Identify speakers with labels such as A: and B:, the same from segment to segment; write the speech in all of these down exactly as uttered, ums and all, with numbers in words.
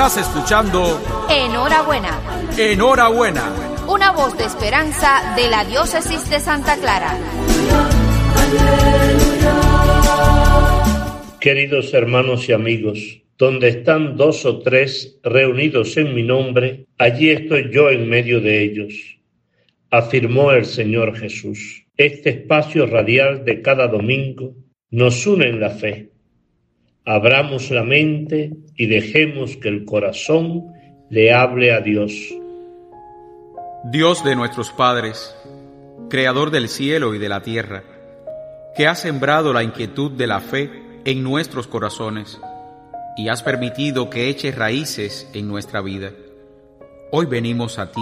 A: Estás escuchando
B: Enhorabuena.
A: Enhorabuena.
B: Una voz de esperanza de la Diócesis de Santa Clara.
C: Queridos hermanos y amigos, donde están dos o tres reunidos en mi nombre, allí estoy yo en medio de ellos, afirmó el Señor Jesús. Este espacio radial de cada domingo nos une en la fe. Abramos la mente y dejemos que el corazón le hable a Dios.
D: Dios de nuestros padres, Creador del cielo y de la tierra, que has sembrado la inquietud de la fe en nuestros corazones y has permitido que eche raíces en nuestra vida. Hoy venimos a ti,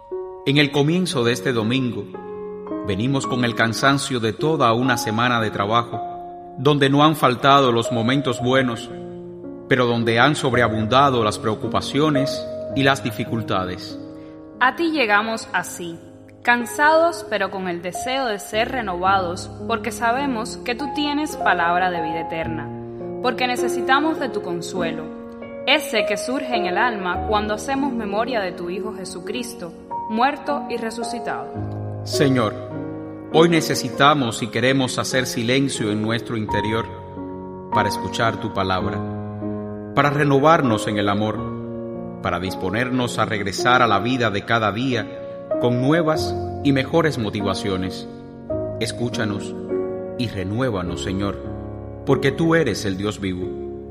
D: en el comienzo de este domingo. Venimos con el cansancio de toda una semana de trabajo, donde no han faltado los momentos buenos, pero donde han sobreabundado las preocupaciones y las dificultades.
E: A ti llegamos así, cansados pero con el deseo de ser renovados, porque sabemos que tú tienes palabra de vida eterna, porque necesitamos de tu consuelo, ese que surge en el alma cuando hacemos memoria de tu Hijo Jesucristo, muerto y resucitado.
D: Señor, hoy necesitamos y queremos hacer silencio en nuestro interior para escuchar tu palabra, para renovarnos en el amor, para disponernos a regresar a la vida de cada día con nuevas y mejores motivaciones. Escúchanos y renuévanos, Señor, porque tú eres el Dios vivo.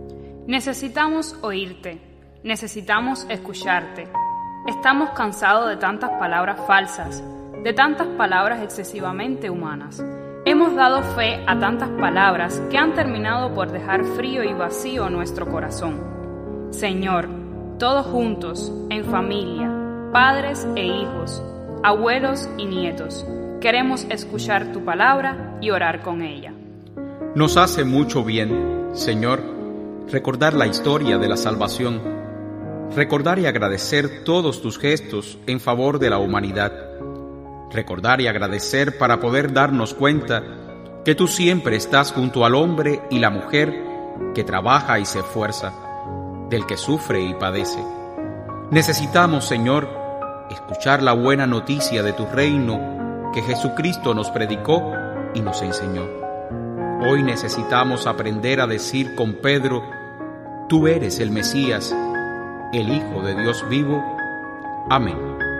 E: Necesitamos oírte, necesitamos escucharte. Estamos cansados de tantas palabras falsas, de tantas palabras excesivamente humanas. Hemos dado fe a tantas palabras que han terminado por dejar frío y vacío nuestro corazón. Señor, todos juntos, en familia, padres e hijos, abuelos y nietos, queremos escuchar tu palabra y orar con ella.
D: Nos hace mucho bien, Señor, recordar la historia de la salvación, recordar y agradecer todos tus gestos en favor de la humanidad, recordar y agradecer para poder darnos cuenta que tú siempre estás junto al hombre y la mujer que trabaja y se esfuerza, del que sufre y padece. Necesitamos, Señor, escuchar la buena noticia de tu reino que Jesucristo nos predicó y nos enseñó. Hoy necesitamos aprender a decir con Pedro: tú eres el Mesías, el Hijo de Dios vivo. Amén.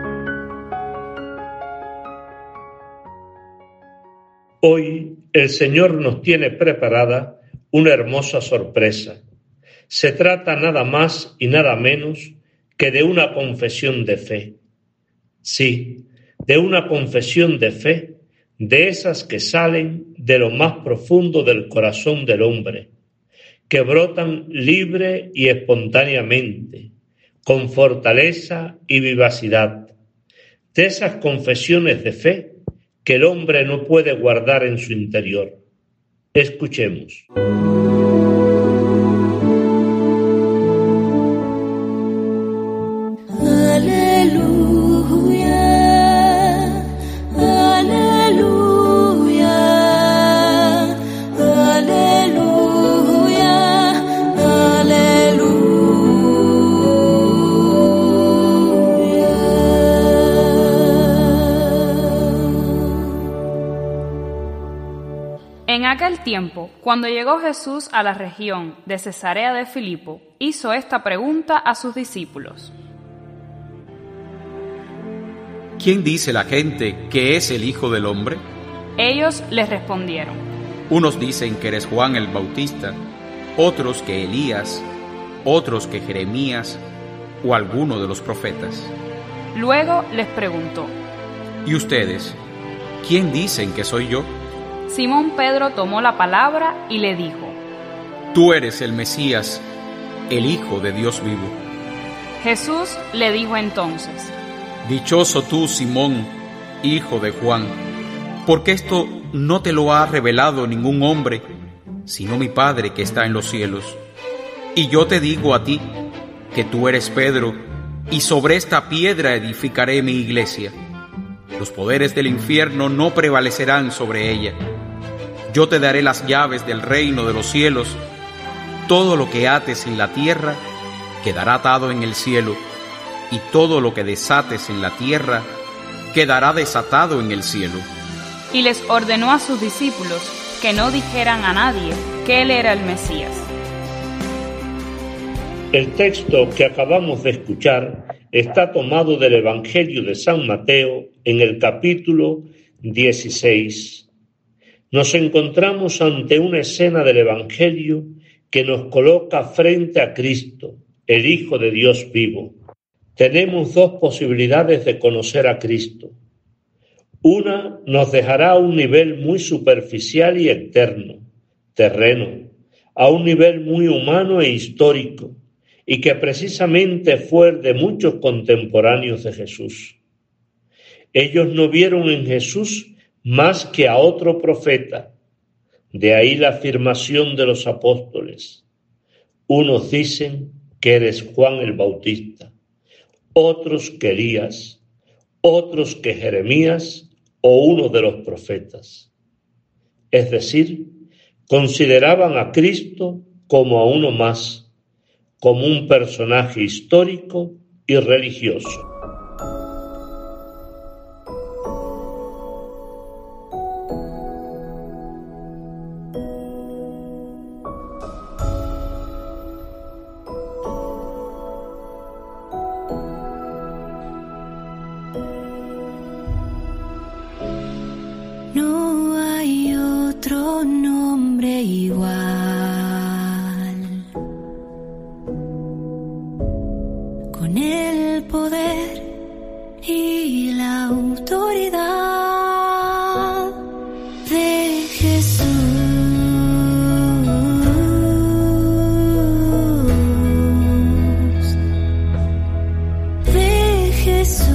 C: Hoy el Señor nos tiene preparada una hermosa sorpresa. Se trata nada más y nada menos que de una confesión de fe. Sí, de una confesión de fe, de esas que salen de lo más profundo del corazón del hombre, que brotan libre y espontáneamente, con fortaleza y vivacidad, de esas confesiones de fe que el hombre no puede guardar en su interior. Escuchemos.
E: En aquel tiempo, cuando llegó Jesús a la región de Cesarea de Filipo, hizo esta pregunta a sus discípulos.
D: ¿Quién dice la gente que es el Hijo del Hombre?
E: Ellos les respondieron:
D: Unos dicen que eres Juan el Bautista, otros que Elías, otros que Jeremías o alguno de los profetas.
E: Luego les preguntó:
D: ¿Y ustedes? ¿Quién dicen que soy yo?
E: Simón Pedro tomó la palabra y le dijo:
D: Tú eres el Mesías, el Hijo de Dios vivo.
E: Jesús le dijo entonces:
D: Dichoso tú, Simón, hijo de Juan, porque esto no te lo ha revelado ningún hombre, sino mi Padre que está en los cielos. Y yo te digo a ti, que tú eres Pedro, y sobre esta piedra edificaré mi iglesia. Los poderes del infierno no prevalecerán sobre ella. Yo te daré las llaves del reino de los cielos. Todo lo que ates en la tierra quedará atado en el cielo, y todo lo que desates en la tierra quedará desatado en el cielo.
E: Y les ordenó a sus discípulos que no dijeran a nadie que él era el Mesías.
C: El texto que acabamos de escuchar está tomado del Evangelio de San Mateo en el capítulo dieciséis. Nos encontramos ante una escena del Evangelio que nos coloca frente a Cristo, el Hijo de Dios vivo. Tenemos dos posibilidades de conocer a Cristo. Una nos dejará a un nivel muy superficial y externo, terreno, a un nivel muy humano e histórico, y que precisamente fue el de muchos contemporáneos de Jesús. Ellos no vieron en Jesús más que a otro profeta. De ahí la afirmación de los apóstoles. Unos dicen que eres Juan el Bautista, otros que Elías, otros que Jeremías o uno de los profetas. Es decir, consideraban a Cristo como a uno más, como un personaje histórico y religioso.
F: No hay otro nombre igual, con el poder y la autoridad de Jesús, de Jesús.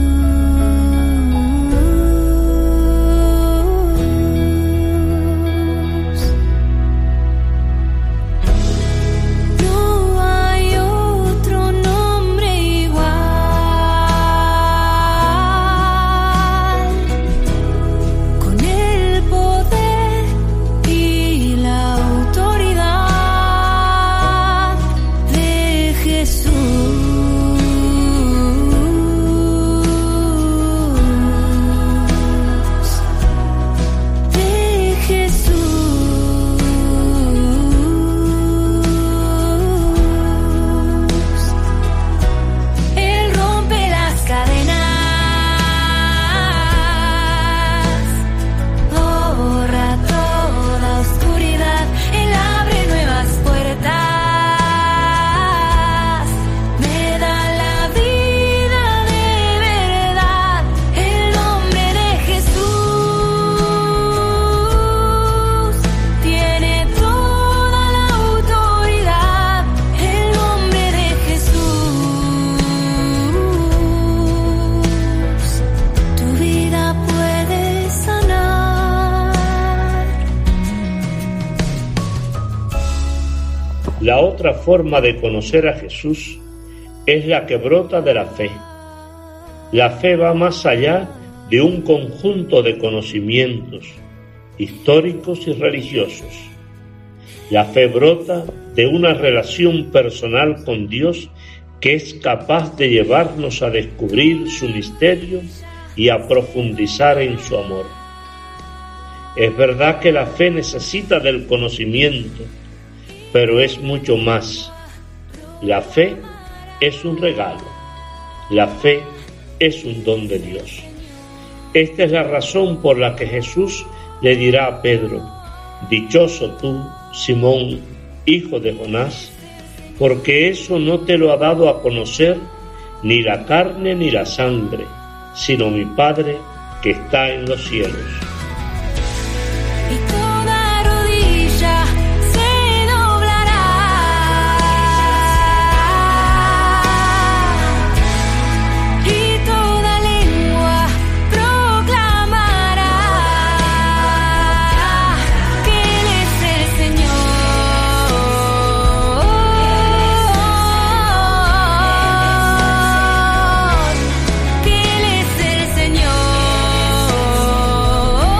C: La otra forma de conocer a Jesús es la que brota de la fe. La fe va más allá de un conjunto de conocimientos históricos y religiosos. La fe brota de una relación personal con Dios que es capaz de llevarnos a descubrir su misterio y a profundizar en su amor. Es verdad que la fe necesita del conocimiento, pero es mucho más. La fe es un regalo. La fe es un don de Dios. Esta es la razón por la que Jesús le dirá a Pedro: dichoso tú, Simón, hijo de Jonás, porque eso no te lo ha dado a conocer ni la carne ni la sangre, sino mi Padre que está en los cielos.
F: Oh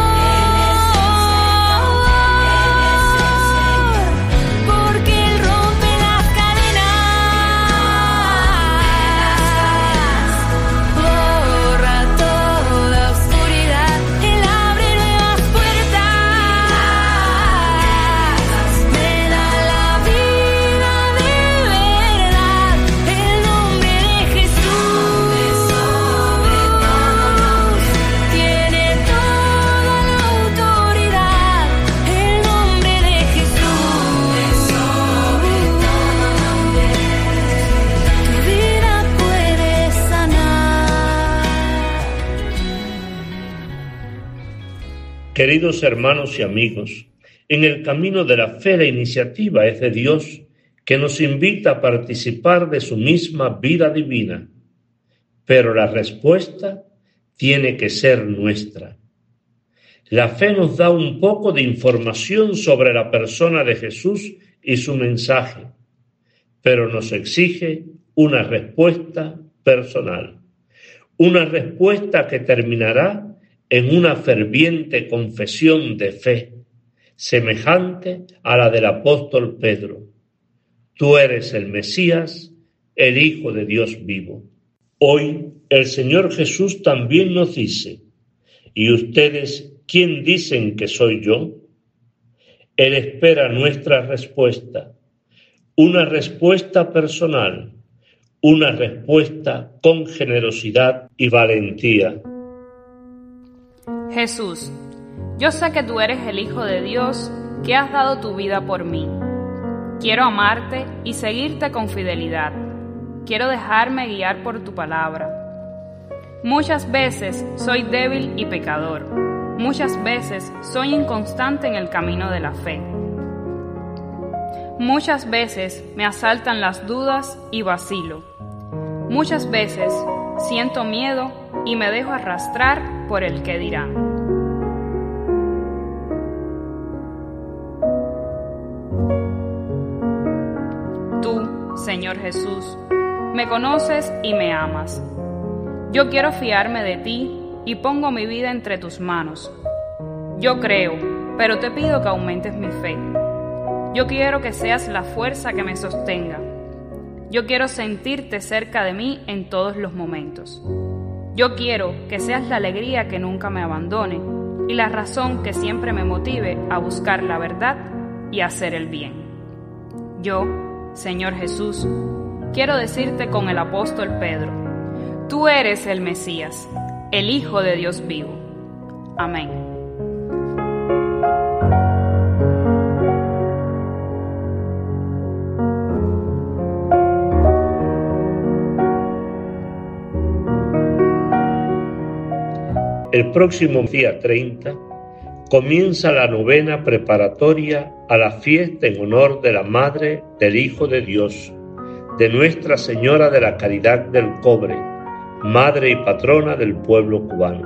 C: Queridos hermanos y amigos, en el camino de la fe la iniciativa es de Dios, que nos invita a participar de su misma vida divina, pero la respuesta tiene que ser nuestra. La fe nos da un poco de información sobre la persona de Jesús y su mensaje, pero nos exige una respuesta personal, una respuesta que terminará en una ferviente confesión de fe, semejante a la del apóstol Pedro. Tú eres el Mesías, el Hijo de Dios vivo. Hoy el Señor Jesús también nos dice, ¿y ustedes quién dicen que soy yo? Él espera nuestra respuesta, una respuesta personal, una respuesta con generosidad y valentía.
E: Jesús, yo sé que tú eres el Hijo de Dios, que has dado tu vida por mí. Quiero amarte y seguirte con fidelidad. Quiero dejarme guiar por tu palabra. Muchas veces soy débil y pecador. Muchas veces soy inconstante en el camino de la fe. Muchas veces me asaltan las dudas y vacilo. Muchas veces siento miedo y me dejo arrastrar por el que dirán. Tú, Señor Jesús, me conoces y me amas. Yo quiero fiarme de ti y pongo mi vida entre tus manos. Yo creo, pero te pido que aumentes mi fe. Yo quiero que seas la fuerza que me sostenga. Yo quiero sentirte cerca de mí en todos los momentos. Yo quiero que seas la alegría que nunca me abandone y la razón que siempre me motive a buscar la verdad y a hacer el bien. Yo, Señor Jesús, quiero decirte con el apóstol Pedro, tú eres el Mesías, el Hijo de Dios vivo. Amén.
C: El próximo día treinta comienza la novena preparatoria a la fiesta en honor de la Madre del Hijo de Dios, de Nuestra Señora de la Caridad del Cobre, Madre y Patrona del pueblo cubano.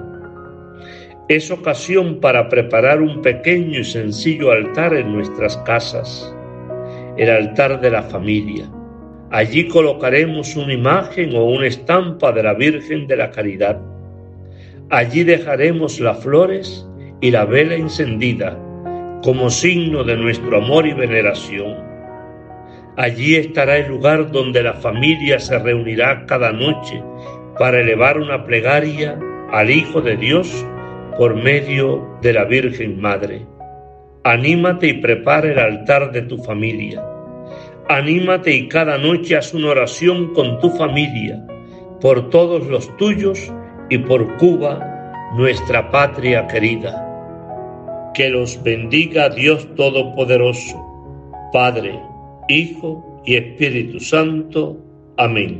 C: Es ocasión para preparar un pequeño y sencillo altar en nuestras casas, el altar de la familia. Allí colocaremos una imagen o una estampa de la Virgen de la Caridad. Allí dejaremos las flores y la vela encendida como signo de nuestro amor y veneración. Allí estará el lugar donde la familia se reunirá cada noche para elevar una plegaria al Hijo de Dios por medio de la Virgen Madre. Anímate y prepara el altar de tu familia. Anímate y cada noche haz una oración con tu familia, por todos los tuyos y por Cuba, nuestra patria querida. Que los bendiga Dios Todopoderoso, Padre, Hijo y Espíritu Santo. Amén.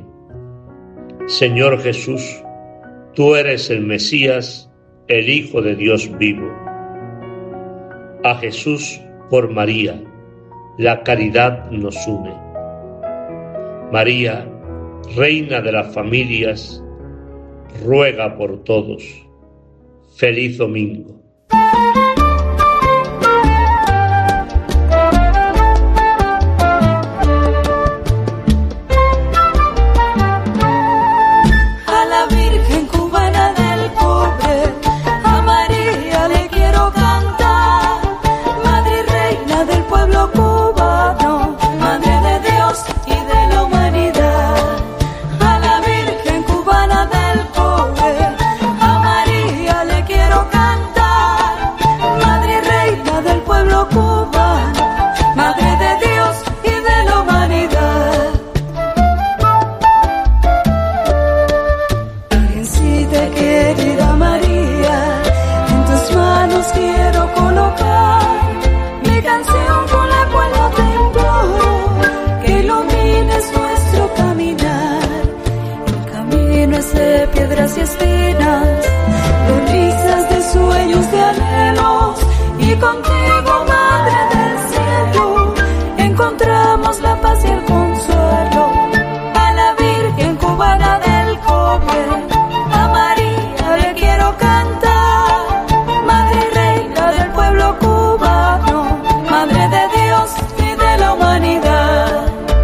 C: Señor Jesús, tú eres el Mesías, el Hijo de Dios vivo. A Jesús por María, la caridad nos une. María, Reina de las familias, ruega por todos. Feliz domingo.
F: Cubana del pobre, a María le quiero cantar. de piedras y espinas, sonrisas de sueños, de anhelos, y contigo, Madre del Cielo, encontramos la paz y el consuelo. A la Virgen cubana del cobre, a María le quiero cantar, Madre y Reina del pueblo cubano, Madre de Dios y de la humanidad.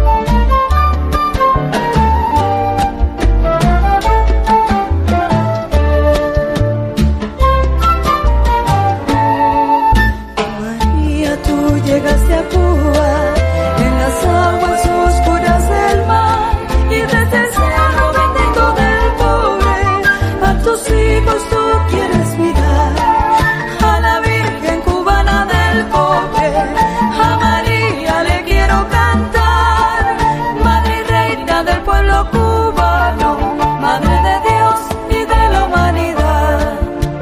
F: María, tú llegaste a Cuba en las aguas oscuras del mar, y desde el cielo bendito del pobre a tus hijos tú quieres mirar. A la Virgen cubana del cobre, a María le quiero cantar, Madre y Reina del pueblo cubano, Madre de Dios y de la humanidad.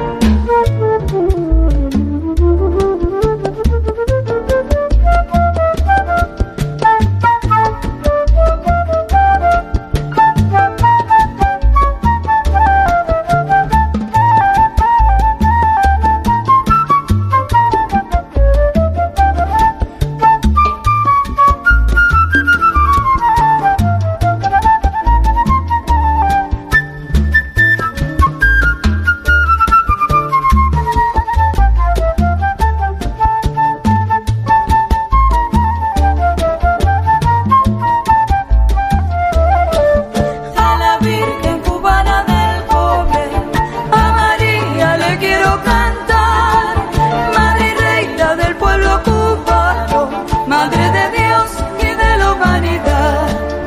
F: A la Virgen cubana del cobre, a María le quiero cantar, Madre y Reina del pueblo cubano, Madre de Dios y de la humanidad.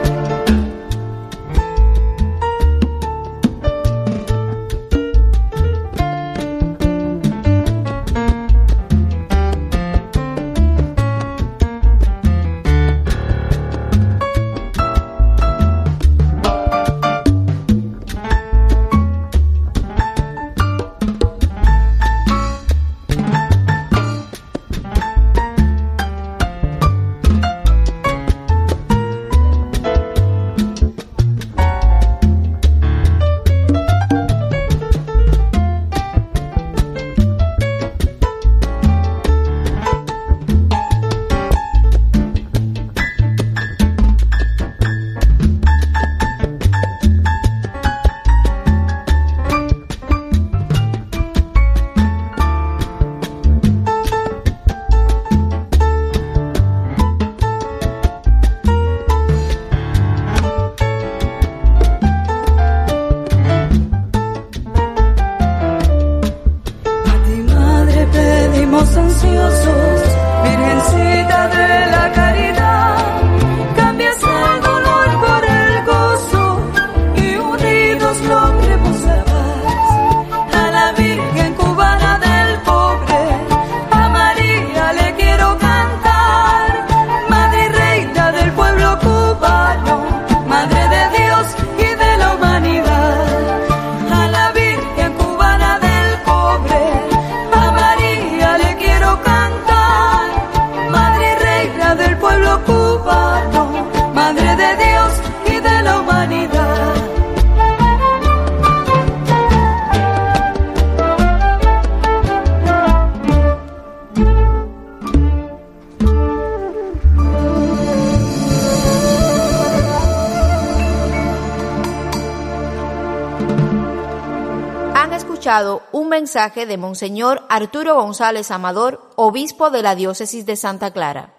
F: A ti, Madre, pedimos ansiosos, Virgencita de la caridad, cambies el dolor por el gozo y unidos logremos la paz. A la Virgen cubana del cobre, a María le quiero cantar, Madre y Reina del pueblo cubano, Madre de Dios y de la humanidad. A la Virgen cubana del cobre, a María le quiero cantar, Madre y Reina del pueblo cubano, Madre de Dios y de la humanidad.
B: Han escuchado un mensaje de Monseñor Arturo González Amador, obispo de la Diócesis de Santa Clara.